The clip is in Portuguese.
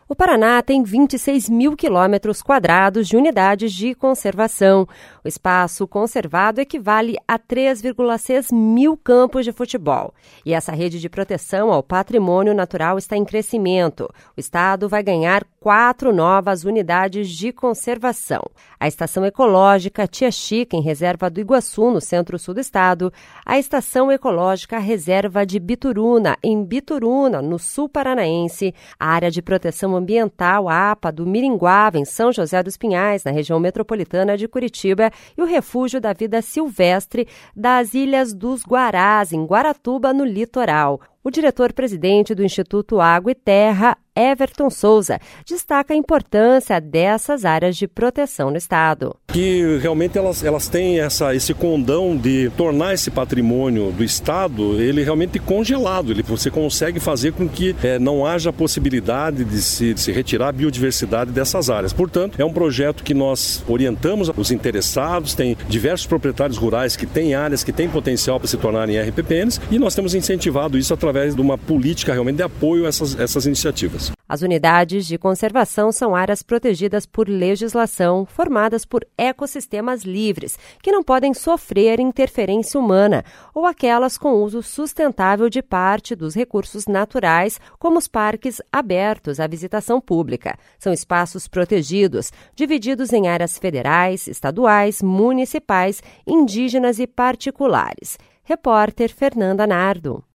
O Paraná tem 26 mil quilômetros quadrados de unidades de conservação. O espaço conservado equivale a 3,6 mil campos de futebol. E essa rede de proteção ao patrimônio natural está em crescimento. O estado vai ganhar 4 novas unidades de conservação. A Estação Ecológica Tia Chica, em Reserva do Iguaçu, no centro-sul do estado. A Estação Ecológica Reserva de Bituruna, em Bituruna, no sul paranaense. A Área de Proteção Ambiental, a APA, do Miringuava, em São José dos Pinhais, na região metropolitana de Curitiba, e o Refúgio da Vida Silvestre das Ilhas dos Guarás, em Guaratuba, no litoral. O diretor-presidente do Instituto Água e Terra, Everton Souza, destaca a importância dessas áreas de proteção no estado. Que realmente elas têm esse condão de tornar esse patrimônio do estado ele realmente congelado. Você consegue fazer com que não haja possibilidade de se retirar a biodiversidade dessas áreas. Portanto, é um projeto que nós orientamos os interessados, tem diversos proprietários rurais que têm áreas que têm potencial para se tornarem RPPNs e nós temos incentivado isso através de uma política realmente de apoio a essas iniciativas. As unidades de conservação são áreas protegidas por legislação, formadas por ecossistemas livres, que não podem sofrer interferência humana, ou aquelas com uso sustentável de parte dos recursos naturais, como os parques abertos à visitação pública. São espaços protegidos, divididos em áreas federais, estaduais, municipais, indígenas e particulares. Repórter Fernanda Nardo.